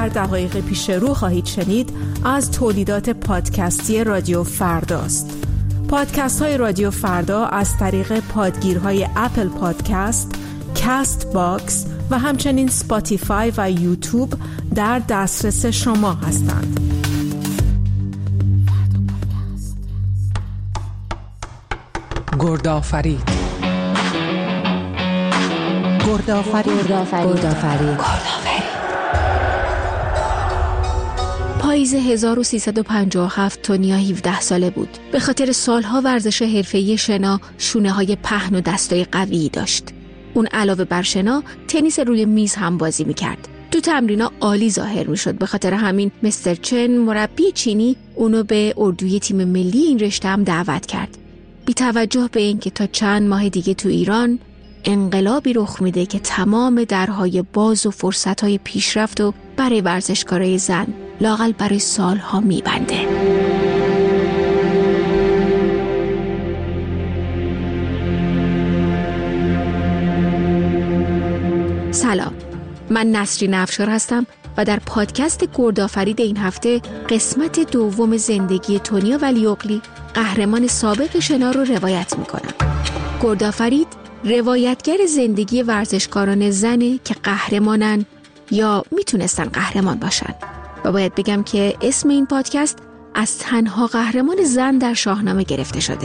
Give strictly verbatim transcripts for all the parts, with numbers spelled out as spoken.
در دقایق پیش رو خواهید شنید از تولیدات پادکستی رادیو فرداست. پادکست های رادیو فردا از طریق پادگیرهای اپل پادکست، کاست باکس و همچنین سپاتیفای و یوتیوب در دسترس شما هستند. گردآفرید گردآفرید گردآفرید پاییز هزار و سیصد و پنجاه و هفت تونیا هفده ساله بود. به خاطر سالها ورزش حرفه‌ای شنا شونه‌های پهن و دستای قوی داشت. اون علاوه بر شنا تنیس روی میز هم بازی می‌کرد. تو تمرینا عالی ظاهر می‌شد. به خاطر همین مستر چن مربی چینی اونو به اردوی تیم ملی این رشته هم دعوت کرد. بی توجه به اینکه تا چند ماه دیگه تو ایران انقلابی رخ میده که تمام درهای باز و فرصت‌های پیشرفت و برای ورزشکارای زن لااقل برای سالها میبنده. سلام، من نسرین افشار هستم و در پادکست گردآفرید این هفته قسمت دوم زندگی تونیا ولیعقلی، قهرمان سابق شنا رو روایت میکنم. گردآفرید روایتگر زندگی ورزشکاران زنه که قهرمانن یا میتونستن قهرمان باشن و باید بگم که اسم این پادکست از تنها قهرمان زن در شاهنامه گرفته شده.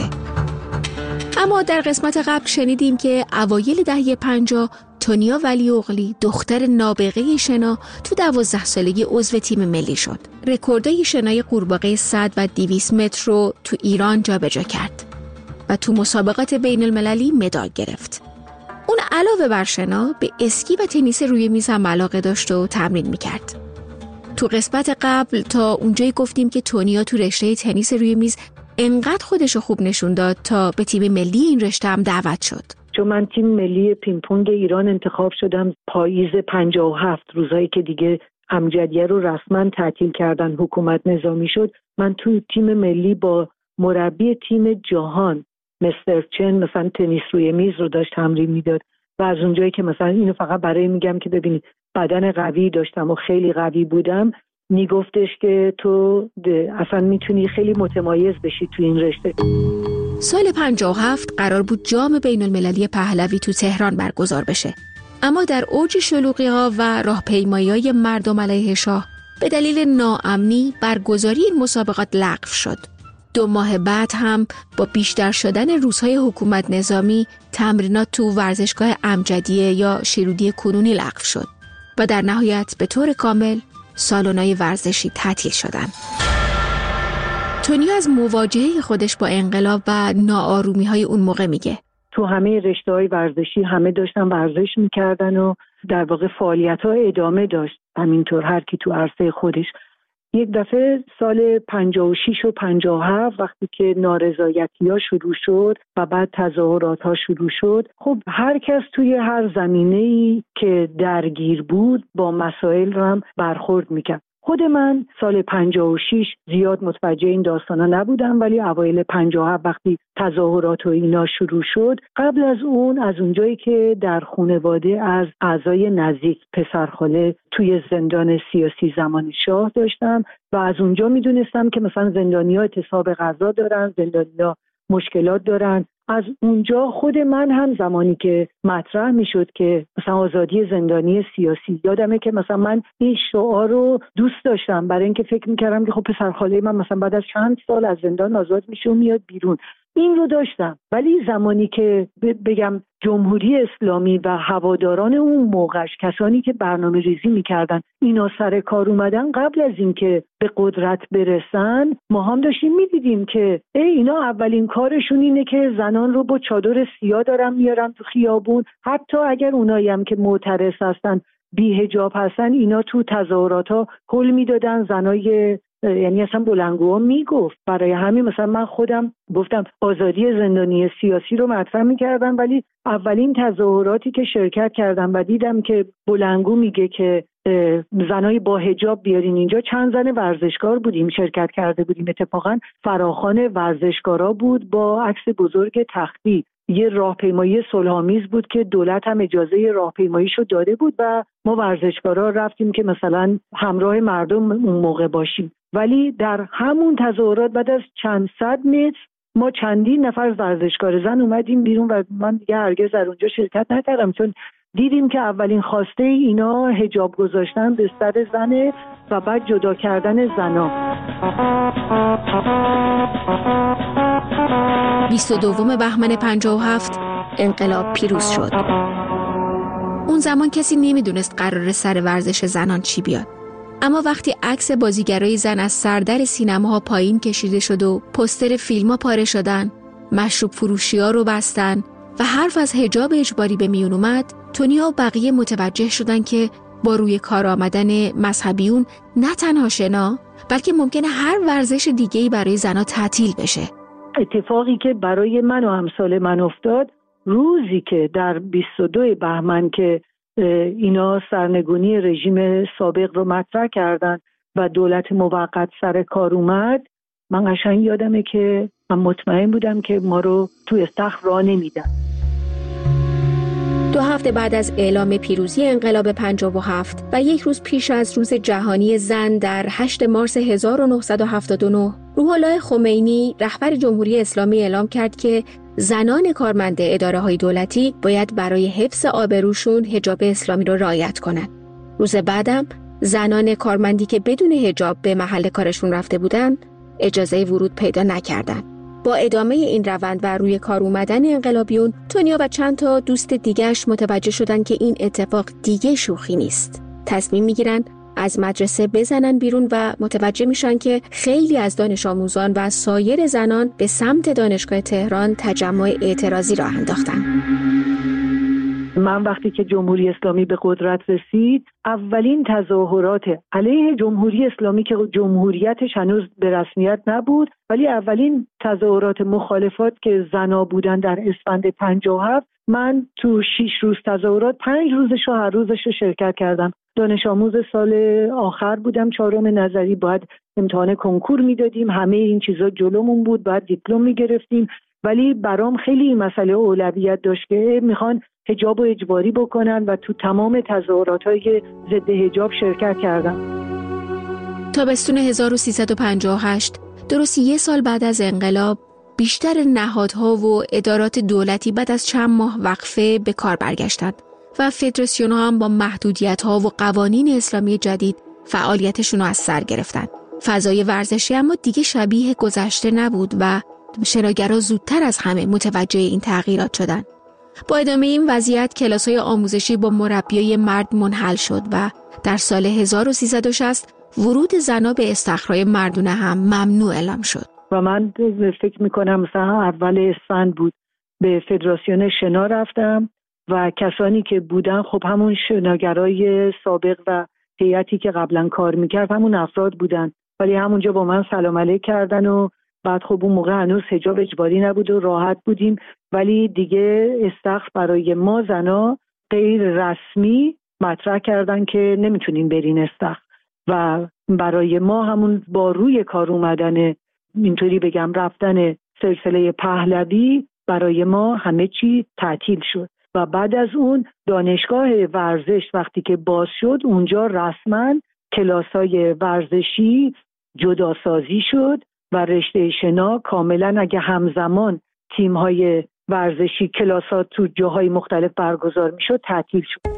اما در قسمت قبل شنیدیم که اوایل دهه پنجاه تونیا ولیعقلی دختر نابغه شنا تو دوازده سالگی عضو تیم ملی شد. رکوردای شنای قورباغه صد و دویست متر رو تو ایران جابجا کرد و تو مسابقات بین المللی مدال گرفت. اون علاوه بر شنا به اسکی و تنیس روی میز هم علاقه داشت و تمرین میکرد. تو قسمت قبل تا اونجایی گفتیم که تونیا تو رشته تنیس روی میز انقدر خودشو خوب نشون داد تا به تیم ملی این رشته هم دعوت شد. چون من تیم ملی پینگ پونگ ایران انتخاب شدم پاییز پنجاه و هفت، روزایی که دیگه امجدیه رو رسما تعطیل کردن، حکومت نظامی شد. من تو تیم ملی با مربی تیم جهان مستر چن مثلا تنیس روی میز رو داشت تمرین میداد و از اونجایی که مثلا اینو فقط برای میگم که ببینید بدن قوی داشتم و خیلی قوی بودم، میگفتش که تو اصلا میتونی خیلی متمایز بشی تو این رشته. سال پنجاه و هفت قرار بود جام بین المللی پهلوی تو تهران برگزار بشه، اما در اوج شلوغی‌ها و راهپیمایی‌های مردم علیه شاه به دلیل ناامنی برگزاری این مسابقات لغو شد. دو ماه بعد هم با بیشتر شدن روزهای حکومت نظامی تمرینات تو ورزشگاه امجدیه یا شیرودی کنونی لغو شد و در نهایت به طور کامل سالن‌های ورزشی تعطیل شدن. تونیا از مواجهه خودش با انقلاب و ناآرومی‌های اون موقع میگه تو همه رشته‌های ورزشی همه داشتن ورزش میکردن و در واقع فعالیت‌ها ادامه داشت، همینطور هر کی تو عرصه خودش. یک دفعه سال پنجاه و شش و پنجاه و هفت وقتی که نارضایتی‌ها شروع شد و بعد تظاهرات‌ها شروع شد، خب هر کس توی هر زمینه‌ای که درگیر بود با مسائل رو هم برخورد میکرد. خود من سال پنجاه و شش زیاد متوجه این داستانا نبودم، ولی اوایل پنجاه و هفت وقتی تظاهرات و اینا شروع شد، قبل از اون از اونجایی که در خانواده از اعضای نزدیک پسرخاله توی زندان سیاسی زمان شاه داشتم و از اونجا میدونستم که مثلا زندانی‌ها اعتصاب غذا دارن، زندانی‌ها مشکلات دارن. از اونجا خود من هم زمانی که مطرح میشد که مثلا آزادی زندانی سیاسی، یادمه که مثلا من این شعار رو دوست داشتم برای اینکه فکر میکردم که خب پسرخاله من مثلا بعد از چند سال از زندان آزاد میشه و میاد بیرون. این رو داشتم، ولی زمانی که بگم جمهوری اسلامی و هواداران اون موقعش، کسانی که برنامه ریزی میکردن اینا سر کار اومدن، قبل از اینکه به قدرت برسن ما هم داشتیم میدیدیم که ای اینا اولین کارشون اینه که زنان رو با چادر سیاه دارن میارن تو خیابون، حتی اگر اونایی هم که معترض هستن بی حجاب هستن اینا تو تظاهرات ها هل میدادن، زنای یعنی اصلا بلندگوها میگفت. برای همین مثلا من خودم گفتم آزادی زندانی سیاسی رو مطرح میکردم، ولی اولین تظاهراتی که شرکت کردم و دیدم که بلندگو میگه که زنای با حجاب بیارین اینجا، چند زن ورزشکار بودیم شرکت کرده بودیم، اتفاقا فراخوان ورزشکارا بود با عکس بزرگ تختی یه راهپیمایی صلح‌آمیز بود که دولت هم اجازه راهپیماییشو داده بود و ما ورزشکارا رفتیم که مثلا همراه مردم اون موقع باشیم. ولی در همون تظاهرات بعد از چند صد متر ما چندین نفر ورزشکار زن اومدیم بیرون و من دیگه هرگز در اونجا شرکت نکردم، چون دیدیم که اولین خواسته اینا حجاب گذاشتن به سر زنه و بعد جدا کردن زنا. بیست و دوم بهمن پنجاه و هفت انقلاب پیروز شد. اون زمان کسی نمیدونست قرار سر ورزش زنان چی بیاد. اما وقتی عکس بازیگرای زن از سردر سینماها پایین کشیده شد و پوستر فیلم‌ها پاره شدن، مشروب فروشی‌ها رو بستن و حرف از حجاب اجباری به میون اومد، تونیا و بقیه متوجه شدن که با روی کار آمدن مذهبیون نه تنها شنا بلکه ممکنه هر ورزش دیگه‌ای برای زنها تعطیل بشه. اتفاقی که برای من و همسال من افتاد روزی که در بیست و دو بهمن که اینا سرنگونی رژیم سابق رو مطرح کردن و دولت موقت سر کار اومد، من قشنگ یادمه که من مطمئن بودم که ما رو تو استخر راه نمیدن. دو هفته بعد از اعلام پیروزی انقلاب پنجاه و هفت و یک روز پیش از روز جهانی زن در هشت مارس هزار و نهصد و هفتاد و نه، روح الله خمینی رهبر جمهوری اسلامی اعلام کرد که زنان کارمند اداره‌های دولتی باید برای حفظ آبروشون حجاب اسلامی رو رعایت کنند. روز بعدم زنان کارمندی که بدون حجاب به محل کارشون رفته بودن اجازه ورود پیدا نکردند. با ادامه این روند و روی کار اومدن انقلابیون، تونیا و چند تا دوست دیگه‌اش متوجه شدن که این اتفاق دیگه شوخی نیست. تصمیم میگیرن از مدرسه بزنن بیرون و متوجه میشن که خیلی از دانش آموزان و سایر زنان به سمت دانشگاه تهران تجمع اعتراضی راه انداختن. من وقتی که جمهوری اسلامی به قدرت رسید، اولین تظاهرات علیه جمهوری اسلامی که جمهوریتش هنوز به رسمیت نبود، ولی اولین تظاهرات مخالفات که زنا بودن در اسفند پنجاه و هفت، من تو شش روز تظاهرات پنج روزش و هر روزش رو شرکت کردم. دانش آموز سال آخر بودم، چهارم نظری، باید امتحان کنکور میدادیم، همه این چیزا جلومون بود، باید دیپلم میگرفتیم. ولی برام خیلی این مسئله اولویت داشت که میخوان حجاب و اجباری بکنن و تو تمام تظاهرات‌های ضد حجاب شرکت کردم. تابستون هزار و سیصد و پنجاه و هشت، درست یک سال بعد از انقلاب، بیشتر نهادها و ادارات دولتی بعد از چند ماه وقفه به کار برگشتند و فدراسیون‌ها هم با محدودیت‌ها و قوانین اسلامی جدید فعالیتشون رو از سر گرفتن. فضای ورزشی اما دیگه شبیه گذشته نبود و شناگرها زودتر از همه متوجه این تغییرات شدن. با ادامه این وضعیت کلاس‌های آموزشی با مربیای مرد منحل شد و در سال هزار و سیصد و شصت ورود زنان به استخرهای مردونه هم ممنوع اعلام شد. و من فکر می‌کنم مثلا اول اسفند بود، به فدراسیون شنا رفتم و کسانی که بودن خب همون شناگرای سابق و هیئتی که قبلا کار میکرد همون افراد بودن، ولی همونجا با من سلام علیک کردن و بعد خب اون موقع هنوز حجاب اجباری نبود و راحت بودیم، ولی دیگه استخر برای ما زنا غیر رسمی مطرح کردن که نمیتونین برین استخر و برای ما همون با روی کار اومدن، اینطوری بگم رفتن سلسله پهلوی، برای ما همه چی تعطیل شد. و بعد از اون دانشگاه ورزش وقتی که باز شد، اونجا رسما کلاس‌های ورزشی جداسازی شد و رشته شنا کاملا اگه همزمان تیم‌های ورزشی کلاسات تو جاهای مختلف برگزار میشد تعطیل شد.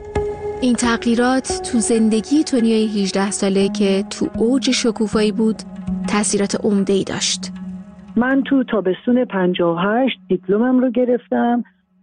این تغییرات تو زندگی تونیای هجده ساله که تو اوج شکوفایی بود تأثیرات عمده‌ای داشت. من تو تابستون پنجاه و هشت دیپلمم رو گرفتم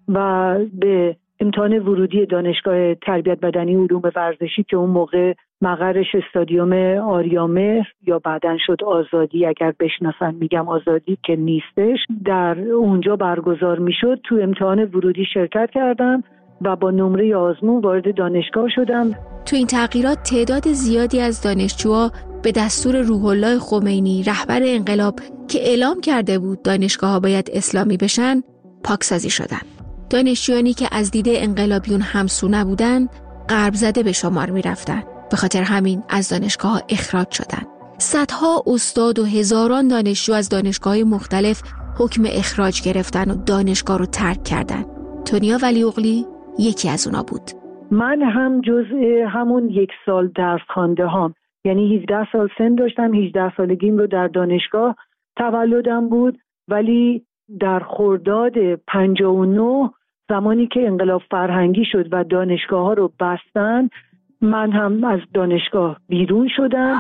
و به امتحان ورودی دانشگاه تربیت بدنی علوم ورزشی که اون موقع مقرش استادیوم آریامهر یا بعدن شد آزادی، اگر بشناسن میگم آزادی که نیستش، در اونجا برگزار میشد، تو امتحان ورودی شرکت کردم و با نمره آزمون وارد دانشگاه شدم. تو این تغییرات تعداد زیادی از دانشجوها به دستور روح الله خمینی رهبر انقلاب که اعلام کرده بود دانشگاه‌ها باید اسلامی بشن پاکسازی شدن. دانشجویانی که از دید انقلابیون همسو نبودن غرب زده به شمار می رفتن. به خاطر همین از دانشگاه اخراج شدن. صدها استاد و هزاران دانشجو از دانشگاه مختلف حکم اخراج گرفتن و دانشگاه رو ترک کردن. تونیا ولیعقلی یکی از اونا بود. من هم جزء همون یک سال درس خوانده هام، یعنی هجده سال سن داشتم. هجده سالگیم رو در دانشگاه تولدم بود، ولی در خرداد پنجاه و نه زمانی که انقلاب فرهنگی شد و دانشگاه ها رو بستن، من هم از دانشگاه بیرون شدم.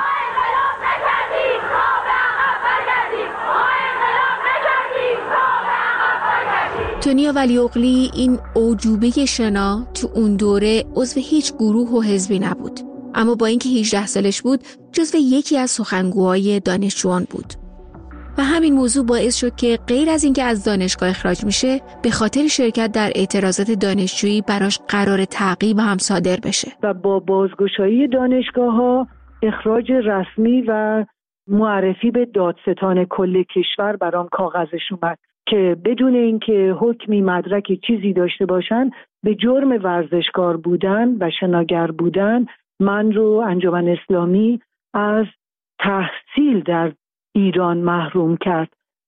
تونیا ولیعقلی این اعجوبه شنا تو اون دوره عضو هیچ گروه و حزبی نبود، اما با اینکه هجده سالش بود جزو یکی از سخنگوهای دانشجویان بود و همین موضوع باعث شد که غیر از اینکه از دانشگاه اخراج میشه، به خاطر شرکت در اعتراضات دانشجویی براش قرار تعقیب هم صادر بشه و با بازگشایی دانشگاه ها اخراج رسمی و معرفی به دادستان کل کشور برام کاغذش اومد که بدون اینکه حکمی مدرکی چیزی داشته باشن، به جرم ورزشکار بودن و شناگر بودن من رو انجمن اسلامی از تحصیل در ایران محروم کرد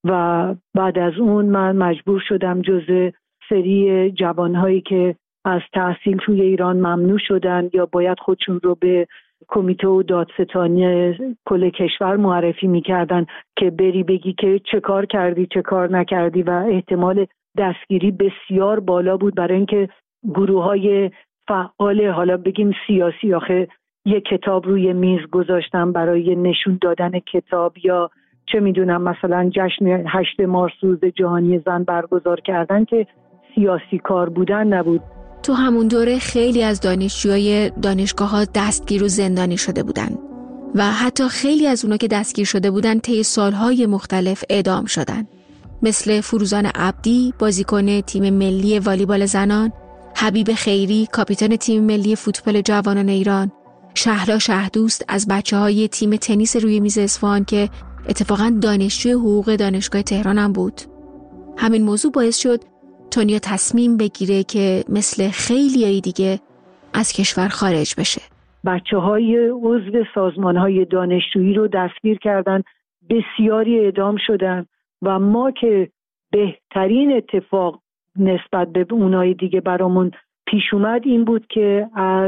و بعد از اون من مجبور شدم جزء سری جوانهایی که از تحصیل توی ایران ممنوع شدن یا باید خودشون رو به کمیته و دادستانی کل کشور معرفی میکردن که بری بگی که چه کار کردی چه کار نکردی و احتمال دستگیری بسیار بالا بود، برای اینکه گروه های فعال حالا بگیم سیاسی، آخه یک کتاب روی میز گذاشتم برای نشون دادن کتاب یا چه میدونم مثلا جشن هشت مارس روز جهانی زن برگزار کردن که سیاسی کار بودن نبود. تو همون دوره خیلی از دانشجوهای دانشگاه‌ها دستگیر و زندانی شده بودن و حتی خیلی از اونا که دستگیر شده بودن طی سالهای مختلف اعدام شدن، مثل فروزان عبدی بازیکن تیم ملی والیبال زنان، حبیب خیری کاپیتان تیم ملی فوتبال جوانان ایران، شهلا شهدوست از بچه‌های تیم تنیس روی میز اصفهان که اتفاقاً دانشجوی حقوق دانشگاه تهران هم بود. همین موضوع باعث شد تونیا تصمیم بگیره که مثل خیلیای دیگه از کشور خارج بشه. بچه‌های عضو سازمان‌های دانشجویی رو دستگیر کردن، بسیاری اعدام شدن و ما که بهترین اتفاق نسبت به اونای دیگه برامون پیش اومد این بود که از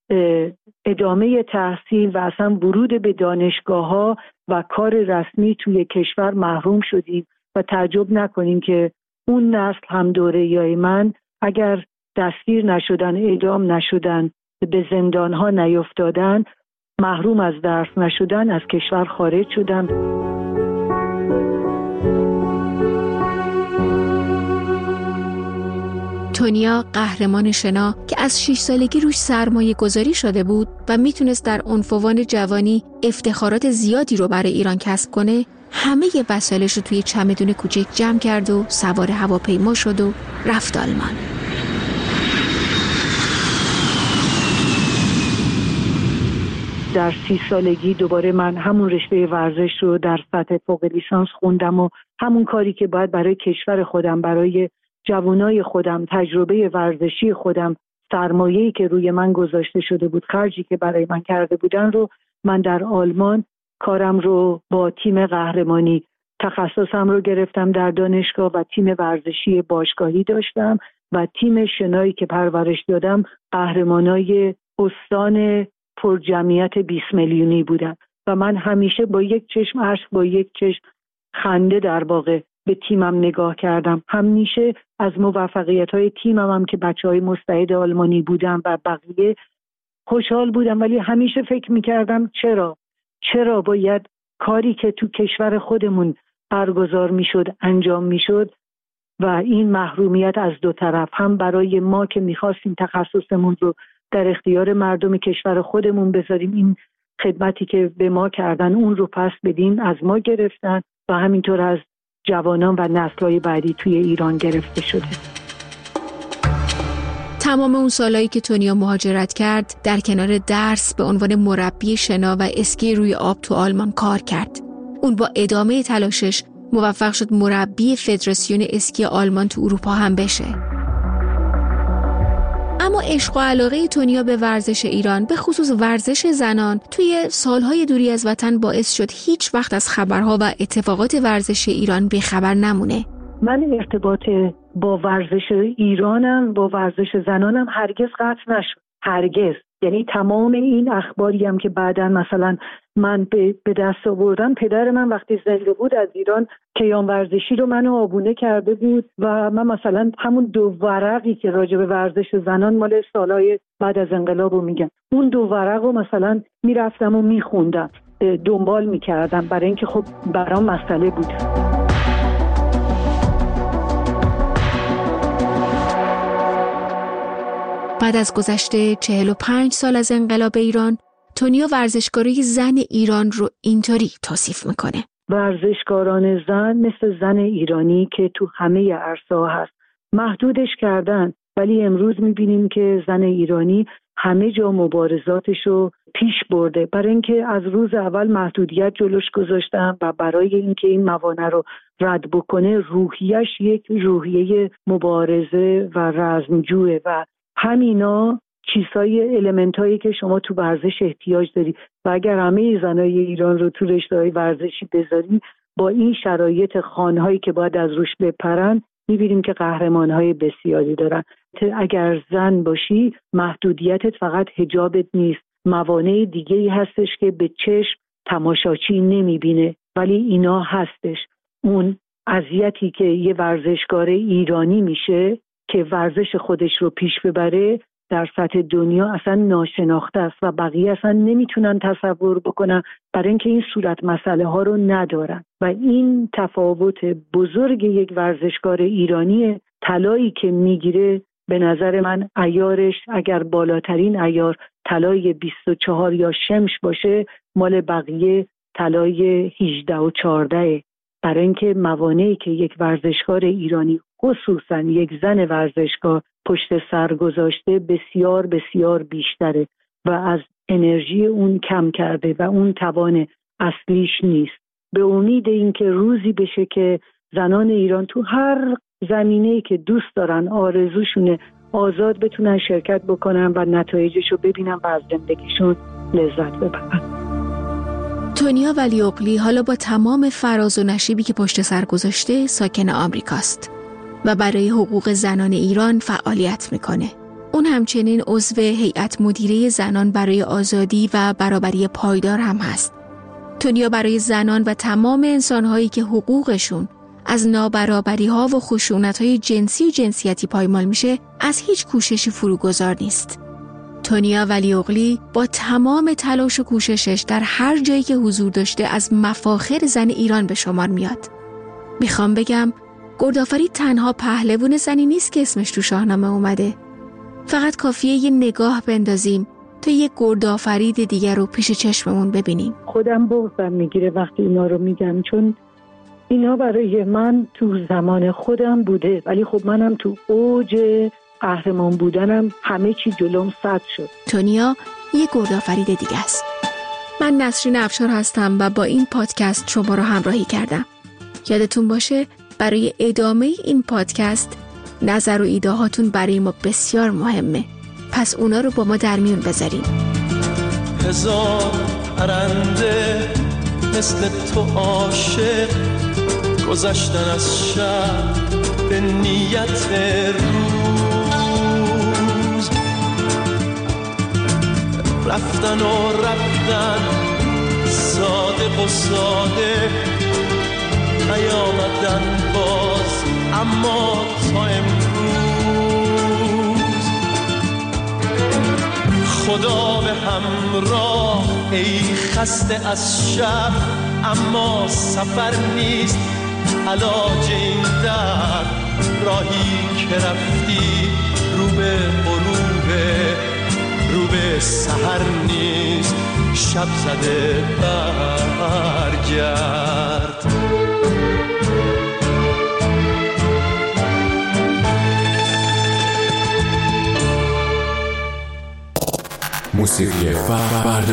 ادامه تحصیل و اصلا ورود به دانشگاه‌ها و کار رسمی توی کشور محروم شدیم و تعجب نکنیم که اون نسل هم دوره یای من اگر دستگیر نشدن، اعدام نشدن، به زندان‌ها نیفتادن، محروم از درس نشدن، از کشور خارج شدن. تونیا قهرمان شنا که از شش سالگی روش سرمایه گذاری شده بود و میتونست در عنفوان جوانی افتخارات زیادی رو برای ایران کسب کنه، همه ی وسایلش رو توی چمدون کوچک جمع کرد و سوار هواپیما شد و رفت آلمان. در سی سالگی دوباره من همون رشته ورزش رو در سطح فوق لیسانس خوندم و همون کاری که باید برای کشور خودم، برای جوانای خودم، تجربه ورزشی خودم، سرمایه‌ای که روی من گذاشته شده بود، خرجی که برای من کرده بودن رو من در آلمان کارم رو با تیم قهرمانی، تخصصم رو گرفتم در دانشگاه و تیم ورزشی باشگاهی داشتم و تیم شنایی که پرورش دادم قهرمانای استان پر جمعیت بیست میلیونی بودن و من همیشه با یک چشم اشک، با یک چشم خنده در واقع به تیمم نگاه کردم. همیشه از موفقیت‌های تیمم هم که بچه‌های مستعد آلمانی بودن و بقیه خوشحال بودم، ولی همیشه فکر می‌کردم چرا چرا باید کاری که تو کشور خودمون برگزار می‌شد انجام می‌شد و این محرومیت از دو طرف، هم برای ما که می‌خواستیم تخصصمون رو در اختیار مردم کشور خودمون بذاریم، این خدمتی که به ما کردن اون رو پس بدیم، از ما گرفتن و همینطور از جوانان و نسل‌های بعدی توی ایران گرفته شده. تمام اون سالایی که تونیا مهاجرت کرد در کنار درس به عنوان مربی شنا و اسکی روی آب تو آلمان کار کرد. اون با ادامه تلاشش موفق شد مربی فدراسیون اسکی آلمان تو اروپا هم بشه. اما اما عشق و علاقه تونیا به ورزش ایران، به خصوص ورزش زنان، توی سالهای دوری از وطن باعث شد هیچ وقت از خبرها و اتفاقات ورزش ایران بی‌خبر نمونه. من ارتباط با ورزش ایرانم، با ورزش زنانم هرگز قطع نشد. هرگز. یعنی تمام این اخباری هم که بعداً مثلا من به دست آوردم، پدر من وقتی زنده بود از ایران کیان ورزشی رو منو آبونه کرده بود و من مثلا همون دو ورقی که راجع به ورزش زنان مال سالهای بعد از انقلاب رو میگم، اون دو ورق رو مثلا میرفتم و میخوندم، دنبال میکردم، برای اینکه خب برام مسئله بود. بعد از گذشته چهل و پنج سال از انقلاب ایران، تونیا ورزشکارای زن ایران رو اینطوری توصیف میکنه: ورزشکاران زن مثل زن ایرانی که تو همه عرصه‌ها هست، محدودش کردن، ولی امروز میبینیم که زن ایرانی همه جا مبارزاتش رو پیش برده، برای اینکه از روز اول محدودیت جلوش گذاشتن و برای اینکه این موانع رو رد بکنه روحیش یک روحیه مبارزه و رزمجوه و همینا چیزهای المنتایی که شما تو ورزش احتیاج داری و اگر همه زنای ایران رو تو رشته‌های ورزشی بذاری با این شرایط خانهایی که باید از روش بپرن، می‌بینیم که قهرمان‌های بسیاری دارن. اگر زن باشی محدودیتت فقط حجابت نیست، موانع دیگه‌ای هستش که به چشم تماشاچی نمی‌بینه ولی اینا هستش. اون اذیتی که یه ورزشکار ایرانی میشه که ورزش خودش رو پیش ببره در سطح دنیا اصلا ناشناخته است و بقیه اصلا نمیتونن تصور بکنن، برای اینکه این صورت مسئله ها رو ندارن و این تفاوت بزرگ یک ورزشکار ایرانی، طلایی که میگیره به نظر من عیارش اگر بالاترین عیار طلای بیست و چهار یا شمش باشه، مال بقیه طلای هجده و چهارده، برای اینکه موانعی که یک ورزشکار ایرانی خصوصا یک زن ورزشکار پشت سر گذاشته بسیار بسیار بیشتره و از انرژی اون کم کرده و اون توان اصلیش نیست. به امید اینکه روزی بشه که زنان ایران تو هر زمینه‌ای که دوست دارن آرزوشونه آزاد بتونن شرکت بکنن و نتایجشو ببینن و از زندگیشون لذت ببرن. تونیا ولیعقلی حالا با تمام فراز و نشیبی که پشت سر گذاشته ساکن آمریکاست و برای حقوق زنان ایران فعالیت میکنه. اون همچنین عضو هیئت مدیره زنان برای آزادی و برابری پایدار هم هست. تونیا برای زنان و تمام انسانهایی که حقوقشون از نابرابری‌ها و خشونت‌های جنسی و جنسیتی پایمال میشه از هیچ کوششی فروگذار نیست. تونیا ولیعقلی با تمام تلاش و کوششش در هر جایی که حضور داشته از مفاخر زن ایران به شمار میاد. میخوام بگم گردآفرید تنها پهلوان زنی نیست که اسمش تو شاهنامه اومده. فقط کافیه یه نگاه بندازیم تا یه گردآفرید دیگر رو پیش چشممون ببینیم. خودم بغضم میگیره وقتی اینا رو میگم، چون اینا برای من تو زمان خودم بوده، ولی خب منم تو اوج قهرمان بودنم همه چی جلوم سد شد. تونیا یه گردآفرید دیگه است. من نسرین افشار هستم و با این پادکست شما رو همراهی کردم. یادتون باشه برای ادامه این پادکست نظر و ایده هاتون برای ما بسیار مهمه، پس اونا رو با ما در میون بذارین. هزار پرنده مثل تو عاشق گذشتن از شب به نیت روز، رفتن و رفتن صادق و صادق نیامدن باز اما تا امروز. خدا به همراه ای خسته از شب، اما سفر نیست علاج این درد. راهی که رفتی رو به غروبه، رو به سحر نیست شب زده برگرد. موسیقی فردا.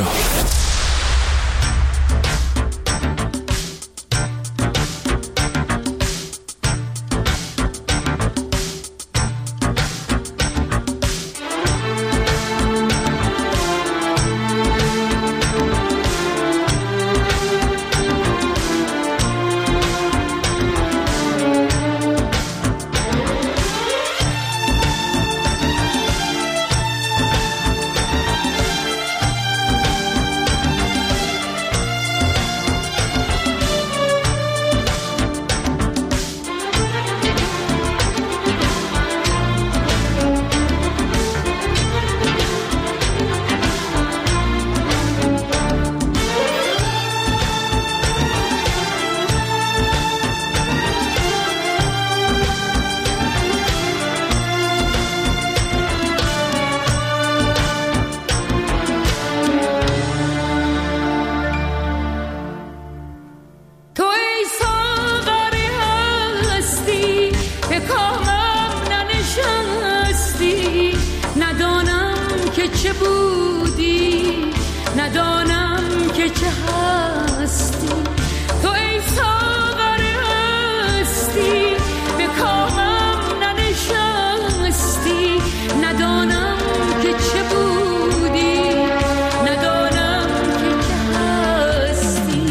کامم ننشستی، ندانم که چه بودی، ندانم که چه هستی. تو ای ساغر هستی، به کامم ننشستی، ندانم که چه بودی، ندانم که چه هستی.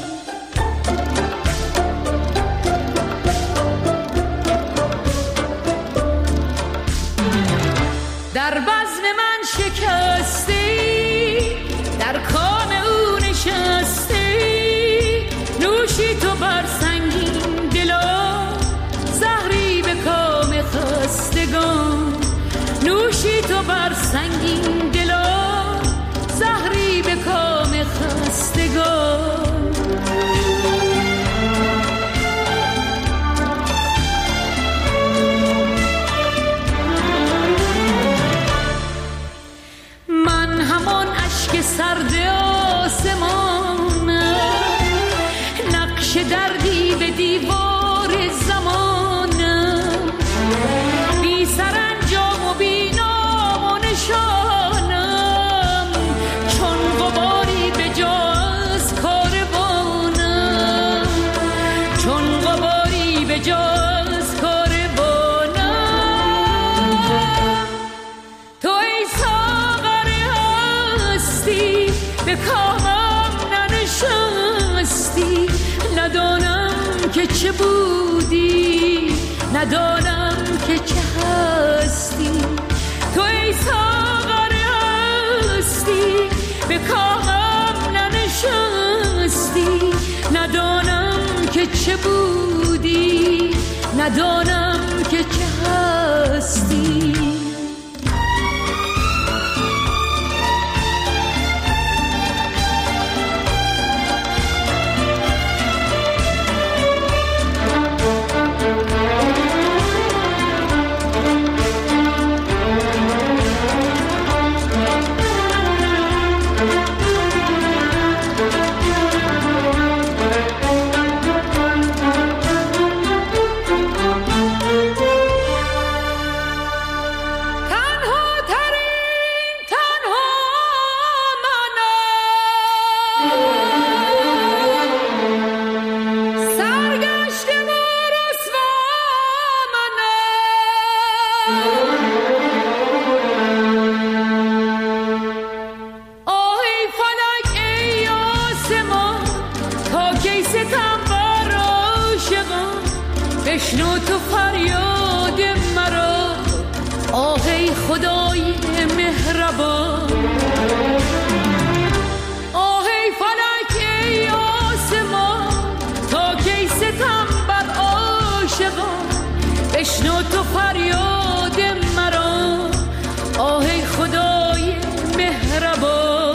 در بزم من شکستی، در کام او نشستی، نوشی تو بر سنگین دلا، زهری به کام خستگان. نوشی تو بر سنگین دلا، زهری به کام خستگان. من همان اشک سرد آسمانم، نقش دردی به دیوار زمانم، بی سرانجام و بی نام و نشانم، چون غباری به جا از کاروانم، چون غباری به جا از کاروانم. تو ای ساغر هستی، به کامم ننشستی، ندانم که چه بودی، ندانم که چه هستی. تو ای ساغر هستی، به کامم ننشستی، ندانم که چه بودی، ندانم که چه هستی. بشنو تو فریاد مرا، آه ای خدای مهربان. آه ای فلک ای آسمان، تا کی ستم بر عاشقان. بشنو تو فریاد مرا، آه ای خدای مهربان.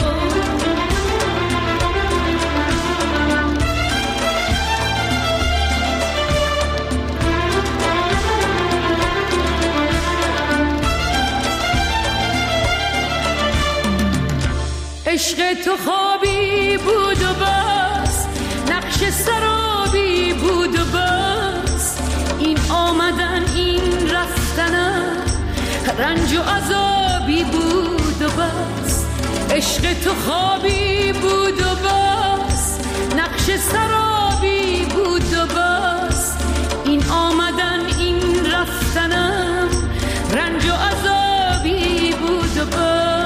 عشق تو خوابی بود و بس، نقش سرابی بود و بس، این آمدن این رفتنم رنج و عذابی بود و بس. عشق تو خوابی بود و بس، نقش سرابی بود و بس، این آمدن این رفتنم رنج و عذابی بود و بس.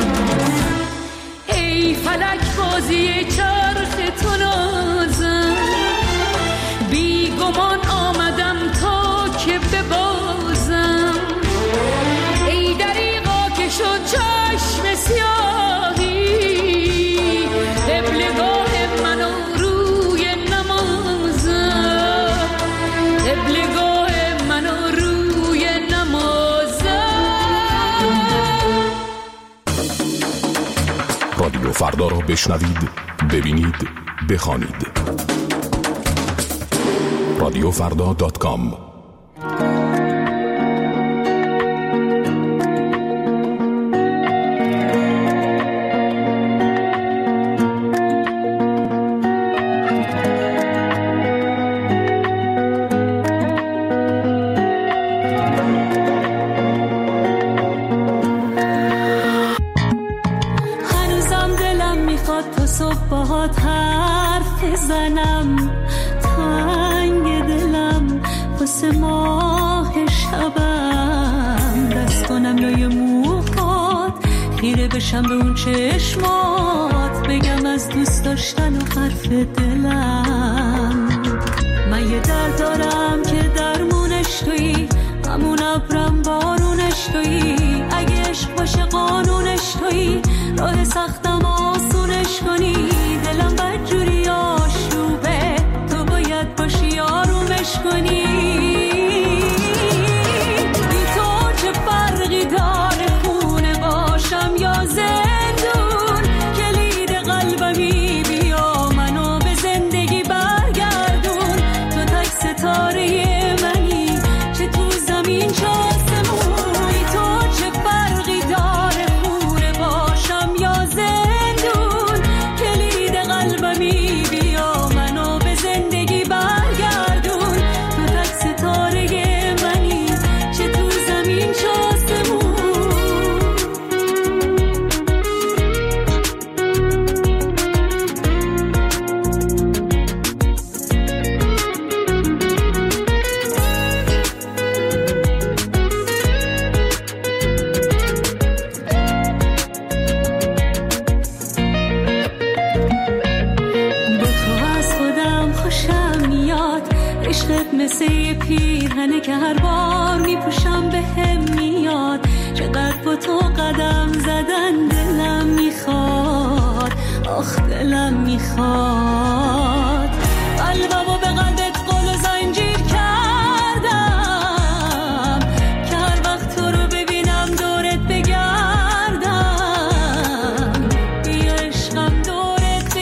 ای فلک بازی چرخ تو نازم، بی گمان آمدم تا که ببازم. ای دریغا که شد چشم سیاهی، قبلگاه منو روی نمازم، قبلگاه منو روی نمازم. رادیو فردا رو بشنوید، ببینید، بخوانید. رادیو فردا دات کام. باشم به اون چشمات، بگم از دوست داشتن و حرف دلم. من یه درد دارم که درمونش تویی، همون ابرم بارونش تویی. اگه عشق باشه قانونش تویی، راه سختم آسونش کنی. دلم بدجوری آشوبه، تو باید باشی آرومش کنی. بی تو چه فرقی داره خونه باشم یا زندون؟ کلید قلبمی بیا منو به زندگی برگردون. تو تک ستاره منی، چه تو زمین چه آسمون. بی تو چه فرقی داره خونه باشم یا زندون؟ کلید قلبمی بیا منو به زندگی برگردون. تو تک ستاره منی، چه تو زمین چه آسمون. با تو از خودم خوشم میاد، عشقت مثل یه پیرهنه که هر بار میپوشم به هم میاد. چقدر با تو قدم زدن دلم میخواد، آخ دلم میخواد. قلبمو به قلبت قل و زنجیر کردم، که هر وقت تو رو ببینم دورت بگردم. بیا عشقم دورت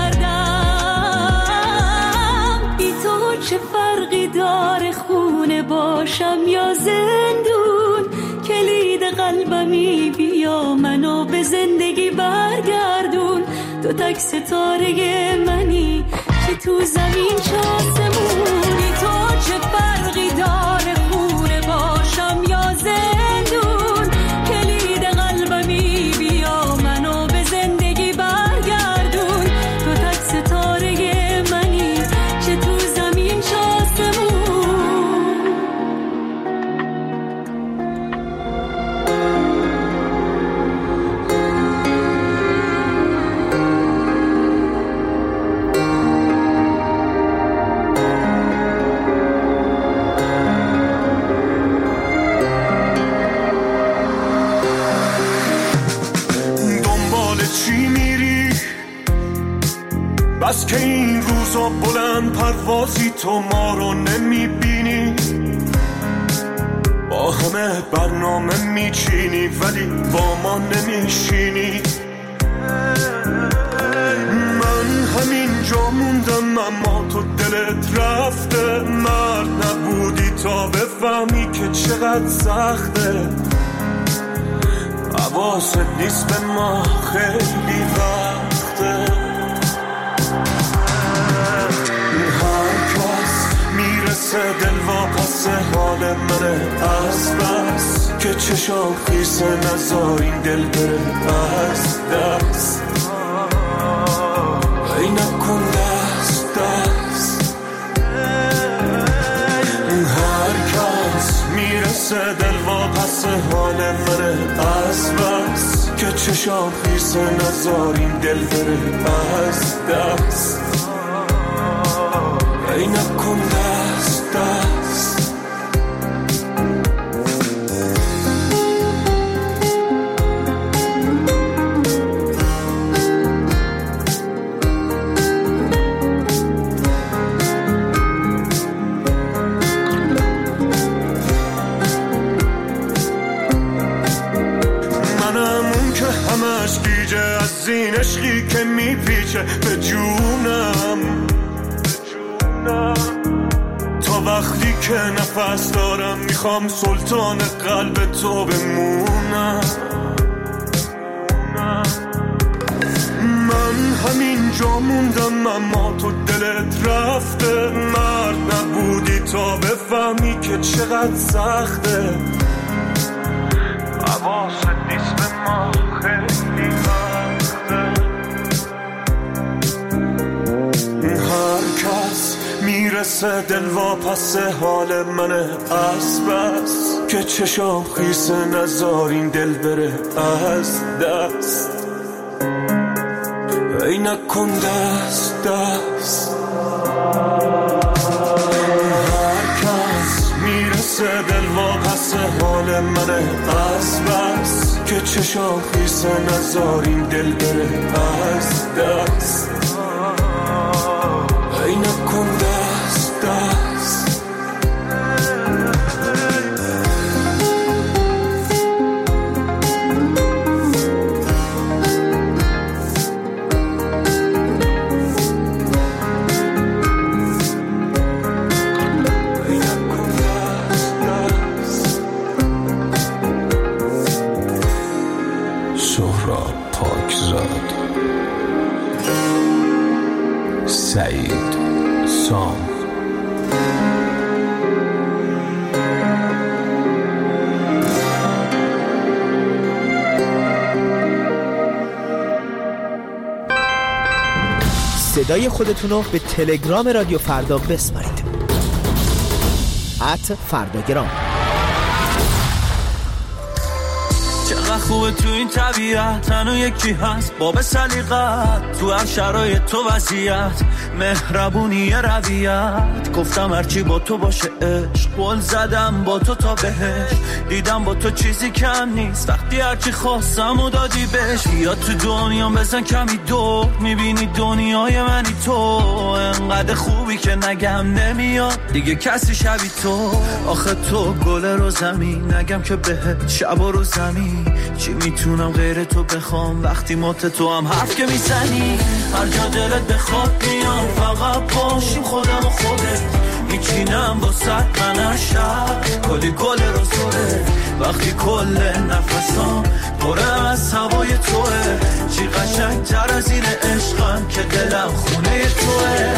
بگردم. بی تو چه فرقی داره خونه باشم یا زندون؟ کلید قلبمی بیا منو به زندگی برگردون. تو تک ستاره منی، چه تو زمین چه آسمون. بی تو چه فرقی داره خونه باشم یا زندون؟ کلید قلبمی بیا منو به زندگی برگردون. تو تک ستاره منی، چه تو زمین چه آسمون. دنبال چی میری؟ بس که این روزا بلند پروازی تو ما رو نمیبینی. با همه برنامه میچینی ولی با ما نمیشینی. من همینجا موندم اما تو دلت رفته. مرد نبودی تا بفهمی که چقدر سخته. حواست نیست به ما خیلی وقته. هر کس میرسه دل واپس حال منه از بس که چشام خیسه. نزار این دل بره از دست. ای نکن دست دست. هر کس میرسه دل واپس حال منه از بس که چشام خیسه. نزار این دل بره از دست. ای نکن دست دست. این عشقی که میپیچه به جونم. تا وقتی که نفس دارم میخوام سلطان قلب تو بمونم. من همین جا موندم اما تو دلت رفته. مرد نبودی تا بفهمی که چقدر سخته. حواست نیست به ما خیلی وقته. هر کس میره میرسه دل واپس حال منه از بس که چشام خیس نزار این دل بره از دست ای نکن دست دست هر کس میرسه دل واپس حال منه از بس که چشام خیس نزار این دل بره از دست ای نکن دست دست سعید سام صدای خودتون رو به تلگرام رادیو فردا بسپارید ات فرداگرام. چقدر خوبه تو این طبیعت تنو یکی هست باب سلیقت تو هر شرایط تو وضعیت مهربونی رویت گفتم هرچی با تو باشه عشق قول زدم با تو تا بهش دیدم با تو چیزی کم نیست وقتی هرچی خواستم و دادی بهش یا تو دنیا بزن کمی دور میبینی دنیای منی تو انقدر خوبی که نگم نمیاد دیگه کسی شبی تو آخه تو گل رو زمین نگم که بهت شب و رو زمین چی میتونم غیر تو بخوام وقتی مات تو هم حرف که میزنی هر جا دلت بخواد میام فقط باشیم خودم و خودت میچینم با ست من شب کلی گل رو زوره وقتی کل نفسام پره از هوای توه چی قشنگ تر از این عشقم که دلم خونه توه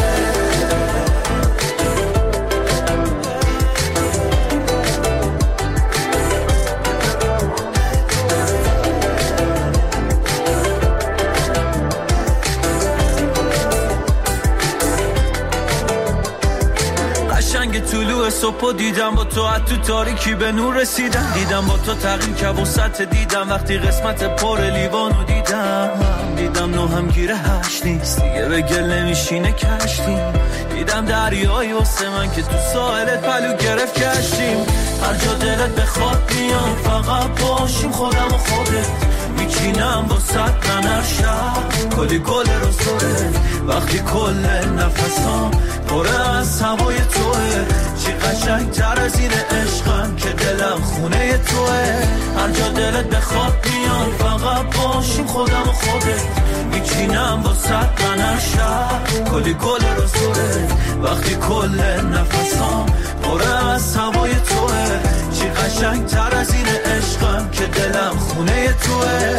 طلوع صبح دیدم با تو تو تاریکی به نور رسیدم دیدم با تو تغییر که وسط دیدم وقتی قسمت پر لیوانو دیدم دیدم نو هم گیره هشت نیست دیگه به گل نمیشینه کشتیم دیدم دریایی واسه من که تو ساحلت پلو گرفت کشتیم هر جا دلت بخواد میام فقط باشیم خودم و خودت میچینم با ست من هر شب کلی گل رو زوره وقتی کل نفسام پره از هوای توه چی قشنگ تر از این عشقم که دلم خونه توه هر جا دلت بخواد میام فقط باشیم خودم و خودت میچینم با ست من هر شب کلی گل رو زوره وقتی کل نفسام پره از هوای توه چی قشنگ تر از این عشقم که دلم خونه توه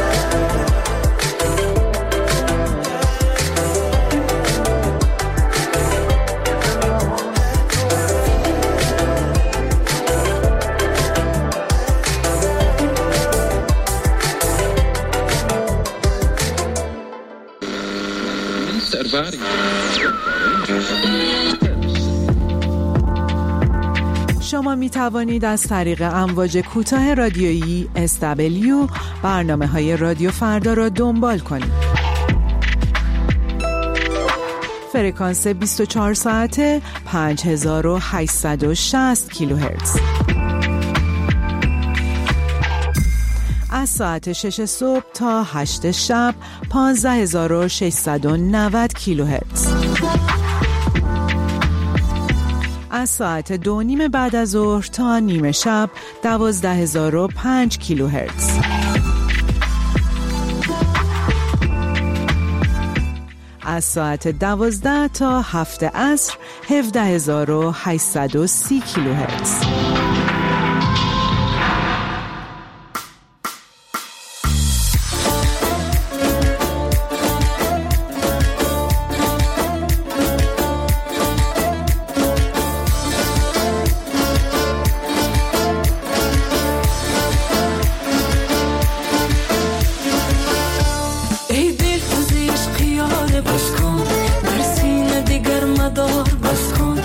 شما می توانید از طریق امواج کوتاه رادیویی اس دبلیو برنامه های رادیو فردا را دنبال کنید. فرکانس بیست و چهار ساعته پنج هزار و هشتصد و شصت کیلوهرتز. از ساعت شش صبح تا هشت شب پانزده هزار و ششصد و نود کیلوهرتز. از ساعت دو نیم بعد از ظهر تا نیمه شب دوازده هزار و پنج کیلوهرتز. از ساعت دوازده تا هفت عصر هفده هزار و هشتصد و سی کیلوهرتز. بس کن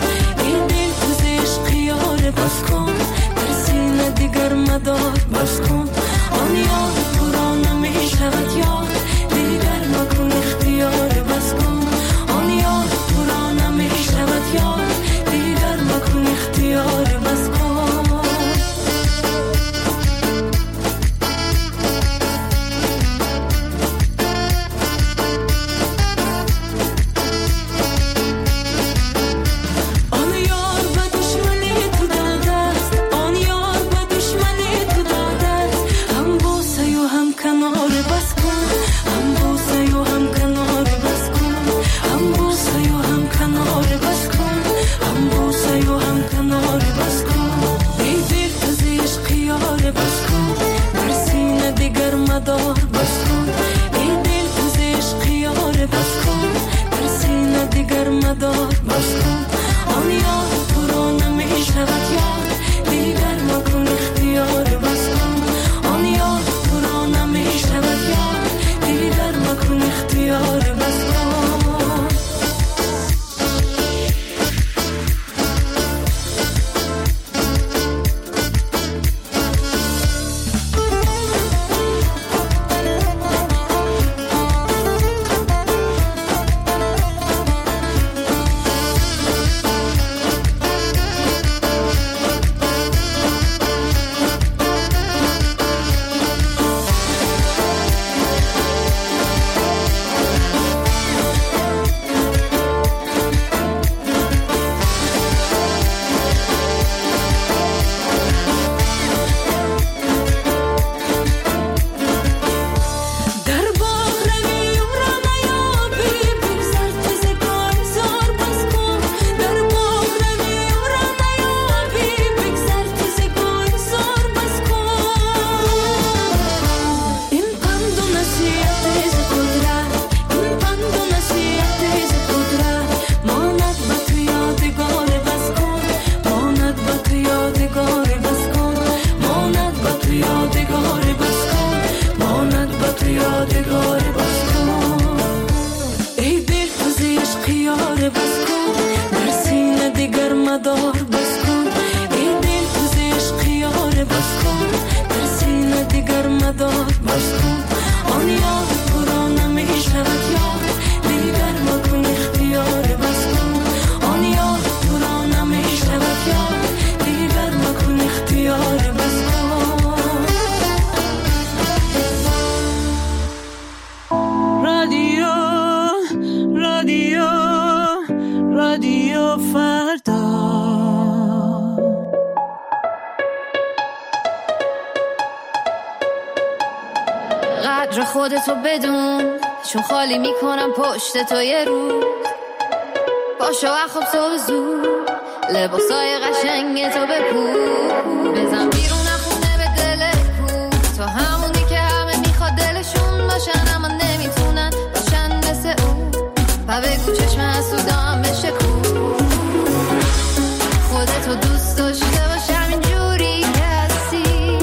خودتو بدون، چون خالی میکنم پشت تو یه رو. باشو اخواب صبح زود، لباسای قشنگ تو بپوش، بزن بیرون خونه به دل کو. تو همونی که همه میخواد دلشون باشن اما نمیتونن باشن مثل اون. و بگو چشم حسودام بشه کو. خودتو دوست داشته باش همینجوری که هستی،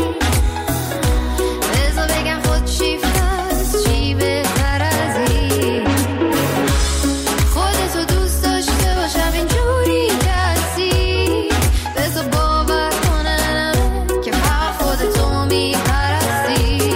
بذار بگم خود شیفت هست چی بهتر از این. خودتو دوست داشته باش همینجوری که هستی، بذار باور کنم که فقط خودتو میپرستی.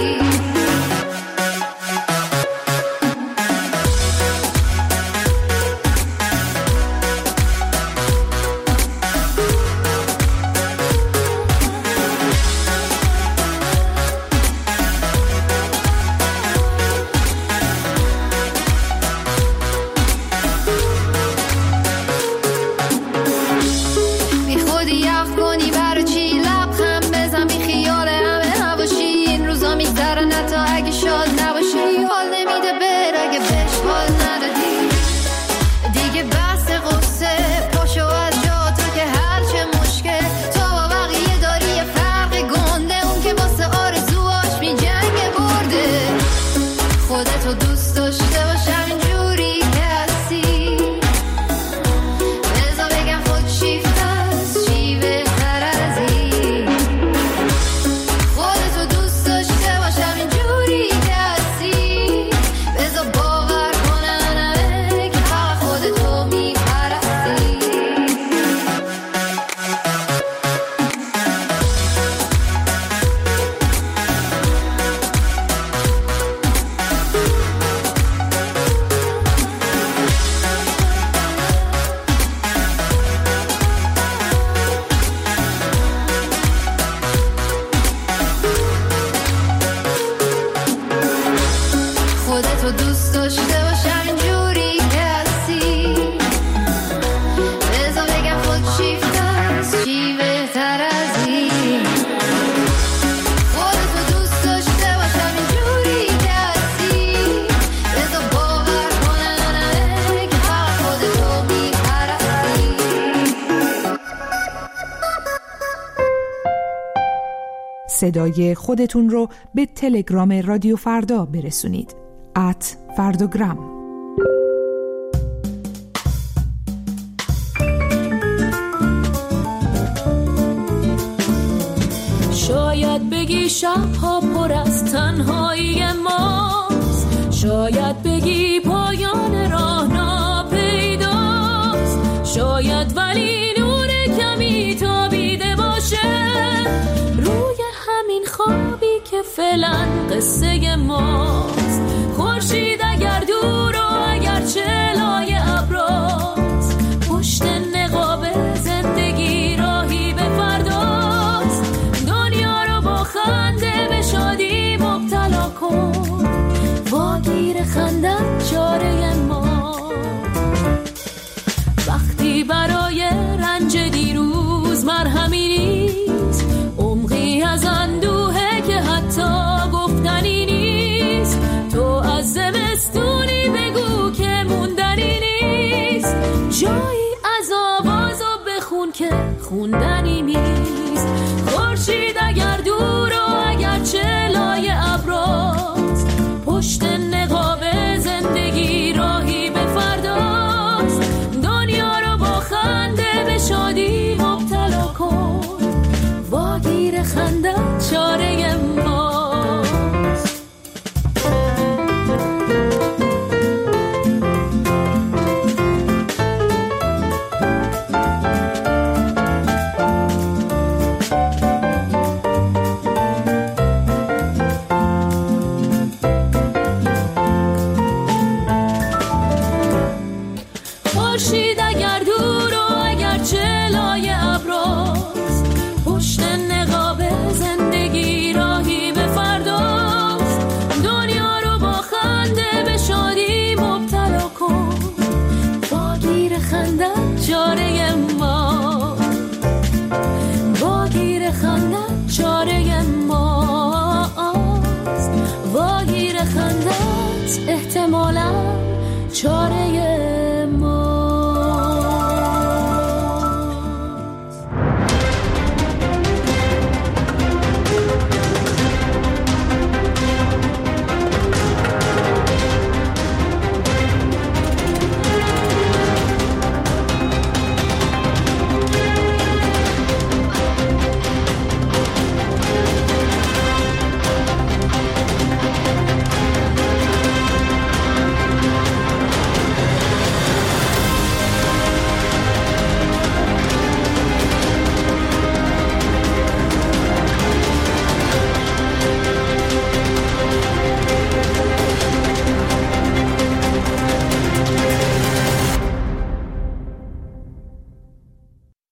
صدای خودتون رو به تلگرام رادیو فردا برسونید. ات فردوگرام. شاید بگی شبها پر از تنهایی ماست، شاید بگی پایان راه ناپیداست، شاید ولی نور کمی تابیده باشه روی همین خوابی که فعلا قصه ماست. خورشید اگر دور و اگر چلای ابراست، پشت نقاب زندگی راهی به فرداست. دنیا رو با خنده به شادی مبتلا کن، واگیر خندن چاره ما. وقتی برای رنج دیروز مرهمی نیست، عمقی از اندوهه که حتی گفتنی نیست. تو از زمستونی بگو که موندنی نیست، جایی از آوازو بخون که خوندنی نیست.